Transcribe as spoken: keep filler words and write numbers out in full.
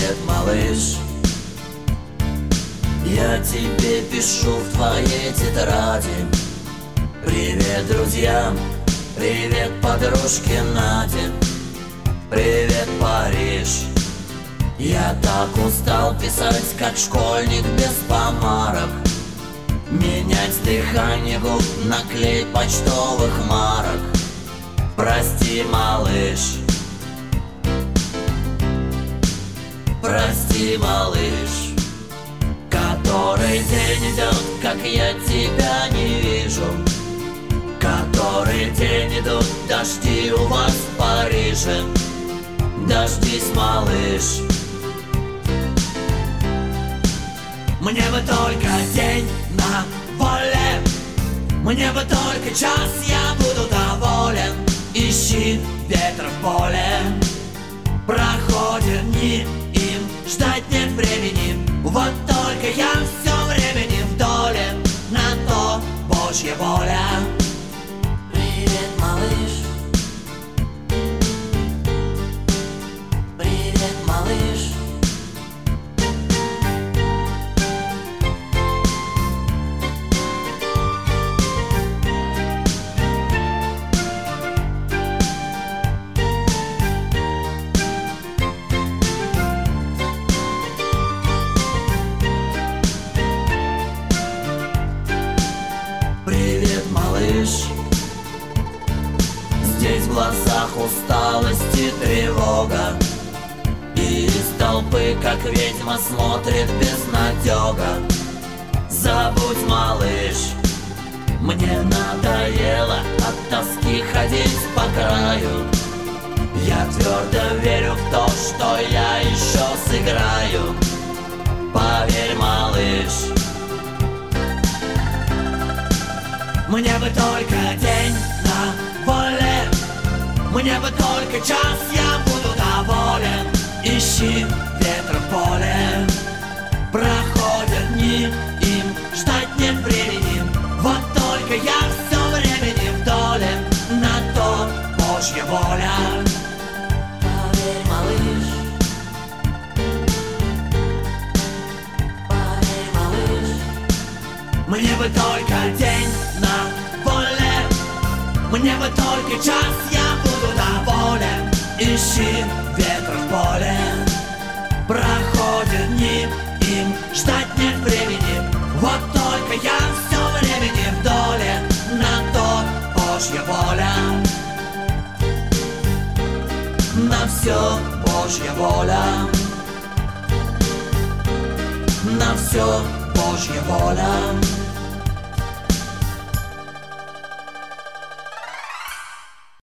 Привет, малыш. Я тебе пишу в твоей тетради. Привет, друзьям. Привет, подружке Наде. Привет, Париж. Я так устал писать, как школьник без помарок, менять дыхание губ на клей почтовых марок. Прости, малыш. Прости, малыш. Который день идет, как я тебя не вижу. Который день идут дожди у вас в Париже. Дождись, малыш. Мне бы только день на воле, мне бы только час, я буду доволен. Ищи ветер в поле. Проходят дни, им ждать нет времени. Вот только я все время не в доле. На то Божья воля. Привет, малыш. Привет, малыш. Привет, малыш. Здесь в глазах усталость и тревога, и из толпы, как ведьма, смотрит безнадега. Забудь, малыш, мне надоело от тоски ходить по краю. Я твердо верю в то, что я еще сыграю. Поверь, малыш. Мне бы только день на воле, мне бы только час, я буду доволен. Ищи ветер в поле. Проходят дни, им ждать нет времени. Вот только я все время не в доле. На то Божья воля. Поверь, малыш. Поверь, малыш. Мне бы только день на воле, мне бы только час, я буду доволен. Ищи ветер в поле. Проходят дни, им ждать нет времени. Вот только я все время не в доле. На то Божья воля. На все Божья воля. На все Божья воля.